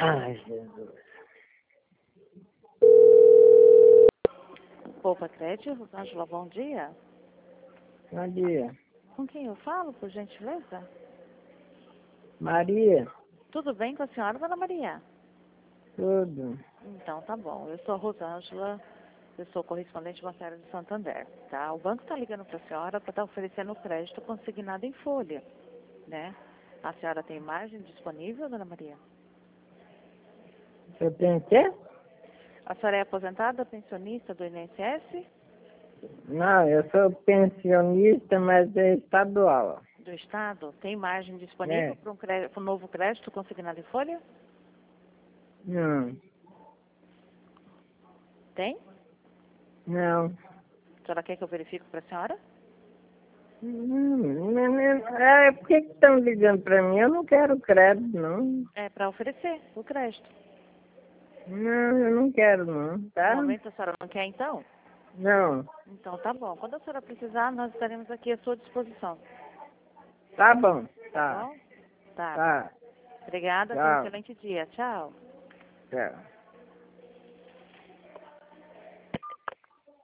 Ai, Jesus. Poupa Crédito, Rosângela, bom dia. Bom dia. Com quem eu falo, por gentileza? Maria, Tudo bem com a senhora, dona Maria? tudo. Então, tá bom. Eu sou a Rosângela, eu sou correspondente bancária de Santander, tá? O banco está ligando para a senhora para estar oferecendo crédito consignado em folha, né? A senhora tem margem disponível, dona Maria? Você tem o quê? A senhora é aposentada, pensionista do INSS? Não, eu sou pensionista, mas é estadual. Do Estado? Tem margem disponível É. para um novo crédito consignado em folha? Não, Tem? não. A senhora quer que eu verifique para a senhora? Por que estão ligando para mim? Eu não quero crédito, não. É para oferecer o crédito. Não, eu não quero, não, No tá? momento a senhora não quer, então? Não. Então tá bom. Quando a senhora precisar, nós estaremos aqui à sua disposição. Tá bom, Tá tá. bom? Tá. Tá. Obrigada. Tenha um Tchau, excelente dia. Tchau. tchau.